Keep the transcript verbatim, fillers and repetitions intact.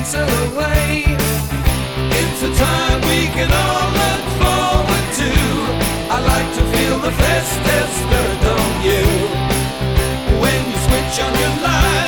sail away. It's a time we can all look forward to. I like to feel the festive spirit, don't you? When you switch on your light